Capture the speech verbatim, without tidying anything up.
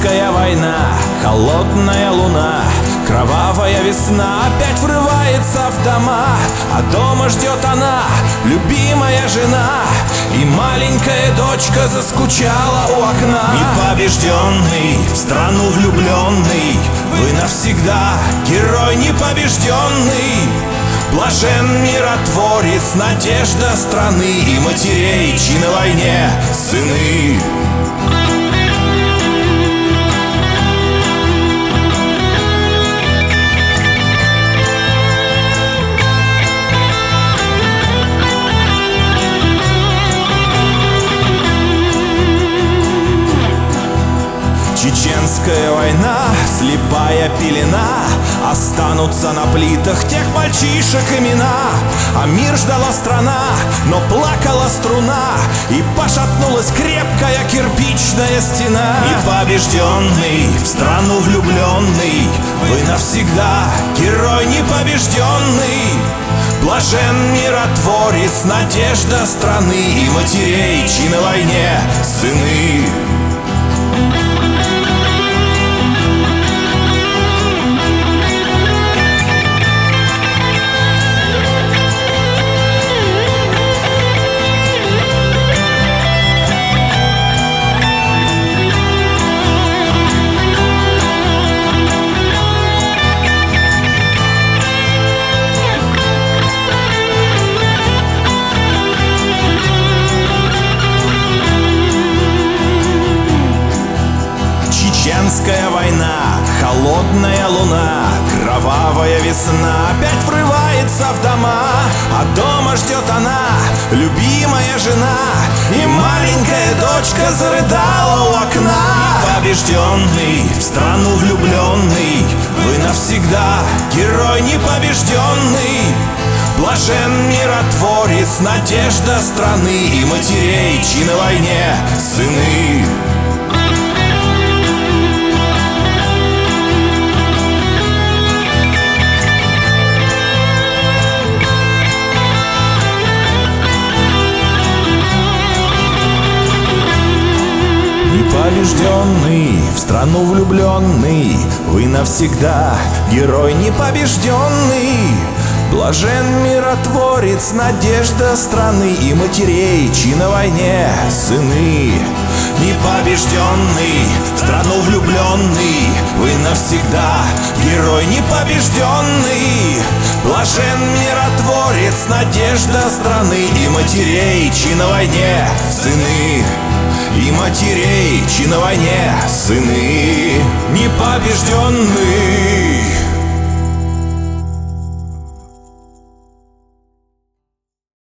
Чеченская война, холодная луна, кровавая весна опять врывается в дома. А дома ждет она, любимая жена, и маленькая дочка заскучала у окна. Непобежденный, в страну влюбленный, вы навсегда герой непобежденный. Блажен миротворец, надежда страны и матерей, чьи на войне сыны. Чеченская война, слепая пелена, останутся на плитах тех мальчишек имена. А мир ждала страна, но плакала струна, и пошатнулась крепкая кирпичная стена. Непобежденный, в страну влюбленный, вы навсегда герой непобежденный. Блажен миротворец, надежда страны и матерей, чьи на войне сыны. Чеченская война, холодная луна, кровавая весна опять врывается в дома. А дома ждет она, любимая жена, и маленькая дочка зарыдала у окна. Непобежденный, в страну влюбленный, вы навсегда герой непобежденный. Блажен миротворец, надежда страны и матерей, чьи на войне сыны. Непобежденный, в страну влюбленный, вы навсегда герой непобежденный. Блажен миротворец, надежда страны и матерей, чьи на войне сыны. Непобежденный, в страну влюбленный, вы навсегда герой непобежденный. Блажен миротворец, надежда страны и матерей, чьи на войне сыны. И матерей, чьи на войне сыны. Непобежденный.